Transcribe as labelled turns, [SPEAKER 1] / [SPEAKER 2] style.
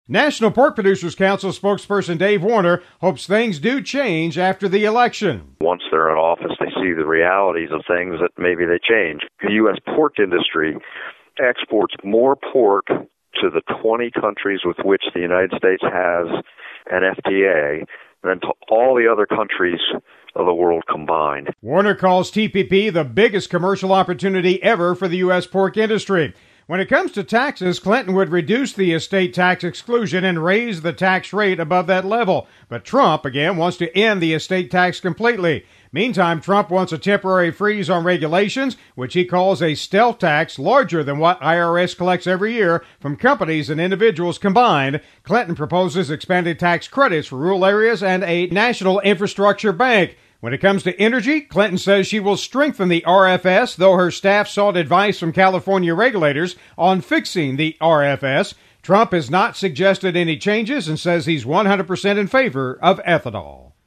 [SPEAKER 1] National Pork Producers Council spokesperson Dave Warner hopes things do change after the election.
[SPEAKER 2] Once they're in office, they see the realities of things that maybe they change. The U.S. pork industry exports more pork to the 20 countries with which the United States has an FTA than to all the other countries of the world combined.
[SPEAKER 1] Warner calls TPP the biggest commercial opportunity ever for the U.S. pork industry. When it comes to taxes, Clinton would reduce the estate tax exclusion and raise the tax rate above that level. But Trump, again, wants to end the estate tax completely. Meantime, Trump wants a temporary freeze on regulations, which he calls a stealth tax larger than what IRS collects every year from companies and individuals combined. Clinton proposes expanded tax credits for rural areas and a national infrastructure bank. When it comes to energy, Clinton says she will strengthen the RFS, though her staff sought advice from California regulators on fixing the RFS. Trump has not suggested any changes and says he's 100% in favor of ethanol.